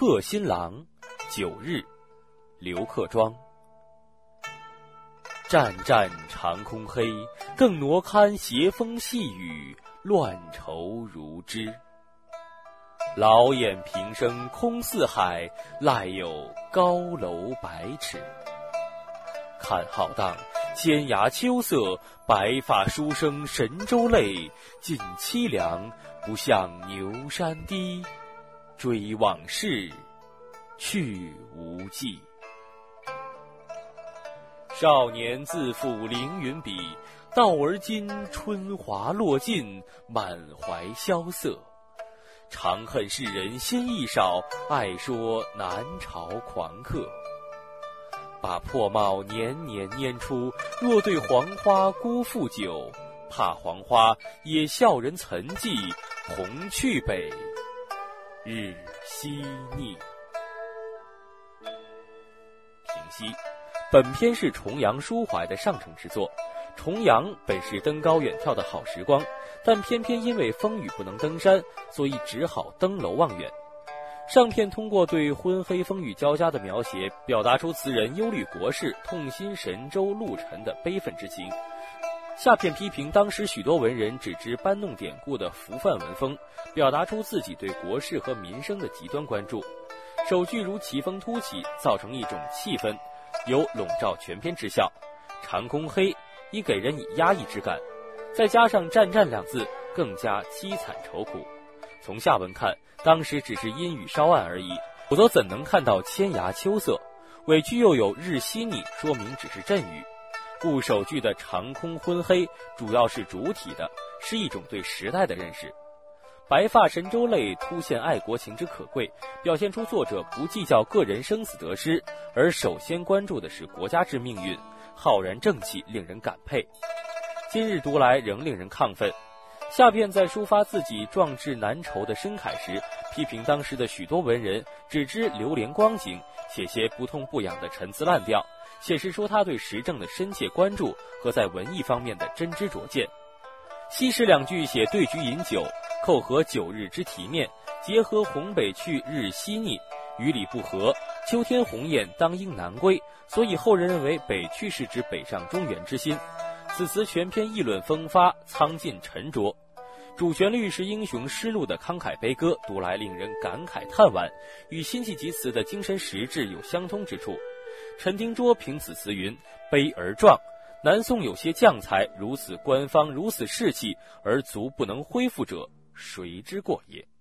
贺新郎9日，刘克庄。湛湛长空黑，更挪堪斜风细雨，乱愁如织。老眼平生空似海，赖有高楼百尺。看浩荡天涯秋色，白发书生神州泪，尽凄凉，不向牛山低，追往事，去无迹。少年自负凌云笔，到而今春华落尽，满怀萧瑟。长恨世人心意少，爱说南朝狂客。把破帽年年拈出，若对黄花辜负久，怕黄花也笑人曾记，红去北，日西逆。平息。本篇是重阳抒怀的上乘之作。重阳本是登高远眺的好时光，但偏偏因为风雨不能登山，所以只好登楼望远。上片通过对昏黑风雨交加的描写，表达出词人忧虑国事、痛心神州路程的悲愤之情。下片批评当时许多文人只知搬弄典故的浮泛文风，表达出自己对国事和民生的极端关注。首句如奇峰突起，造成一种气氛，有笼罩全篇之效。长空黑已给人以压抑之感，再加上湛湛2字，更加凄惨愁苦。从下文看，当时只是阴雨稍暗而已，否则怎能看到天涯秋色？尾句又有日西逆，说明只是阵雨。故首句的长空昏黑主要是主体的，是一种对时代的认识。白发神州泪凸显爱国情之可贵，表现出作者不计较个人生死得失，而首先关注的是国家之命运，浩然正气，令人感佩。今日读来仍令人亢奋。下片在抒发自己壮志难酬的深慨时，批评当时的许多文人只知流连光景，写些不痛不痒的陈词滥调，显示出他对时政的深切关注和在文艺方面的真知灼见。西时2句写对局饮酒，扣合9日之题面，结合红北去日西逆，与理不合，秋天鸿雁当应南归，所以后人认为北去是指北上中原之心。此词全篇议论风发，苍劲沉着，主旋律是英雄失路的慷慨悲歌，读来令人感慨叹惋，与辛弃疾词的精神实质有相通之处。陈丁桌评此词云：悲而壮。南宋有些将才，如此官方，如此士气，而足不能恢复者，谁之过也？